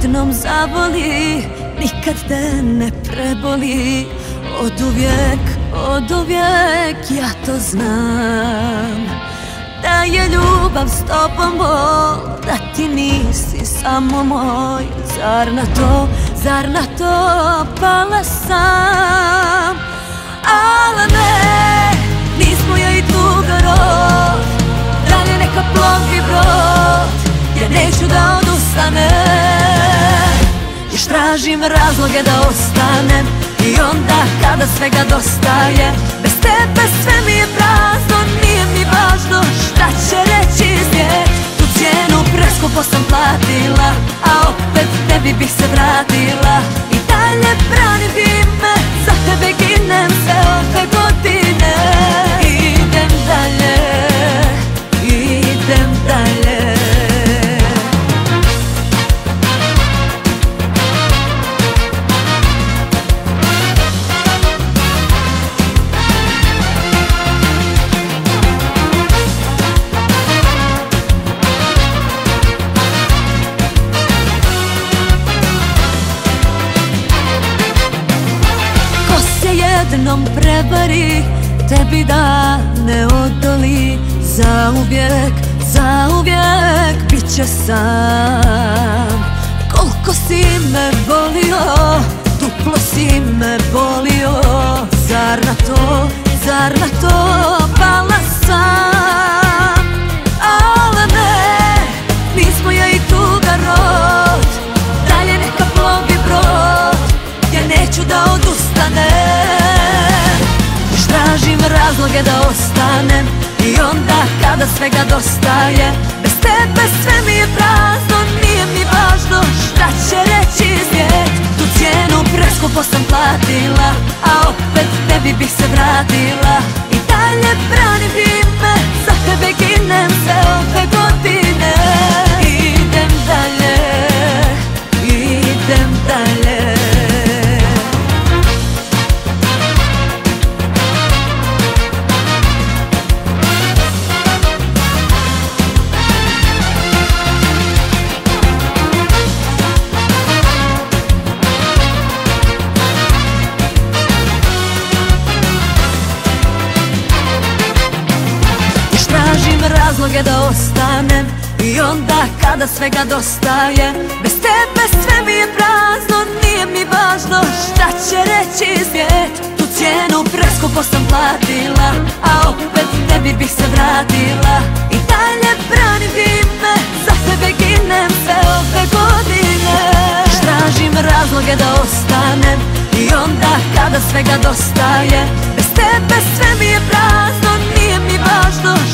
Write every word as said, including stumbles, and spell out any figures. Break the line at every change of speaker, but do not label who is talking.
jednom zaboli, nikad te ne preboli. Oduvijek, oduvijek ja to znam, da je ljubav s tobom bol, da ti nisi samo moj. Zar na to, zar na to pala sam? Ala ne, nismo ja i tuga rod, dalje neka plovi brod, ja neću da odustanem. Još tražim razloge da ostanem, i onda kada svega dostaje, bez tebe sve mi je prazno. Nije mi važno šta će reći svijet, tu cijenu preskupo sam platila, a opet tebi bih se vratila. I dalje branim ime, za tebe ginem sve ove godine. Idem dalje, idem dalje. Jednom prevari, tebi da ne odoli, zauvijek, zauvijek bit će sam. Koliko si me volio, duplo si me volio, zar na to, zar na to pala sam? Ale ne, nismo ja i tuga rod, dalje neka plovi brod, ja neću da odustanem. Tražim razloge da ostanem, i onda kada svega dostaje, bez tebe sve mi je prazno. Nije mi važno šta će reći svijet, tu cijenu preskupo sam platila, a opet tebi bih se vratila. I dalje branim ime, za tebe ginem sve ove godine. Idem dalje, idem dalje. Razloge da ostanem, i onda kada svega dostaje, bez tebe sve mi je prazno. Nije mi važno šta će reći svijet, tu cijenu preskupo sam platila, a opet tebi bih se vratila. I dalje branim ime, za tebe ginem sve ove godine. Tražim razloge da ostanem, i onda kada svega dostaje, bez tebe sve mi je prazno. Nije mi važno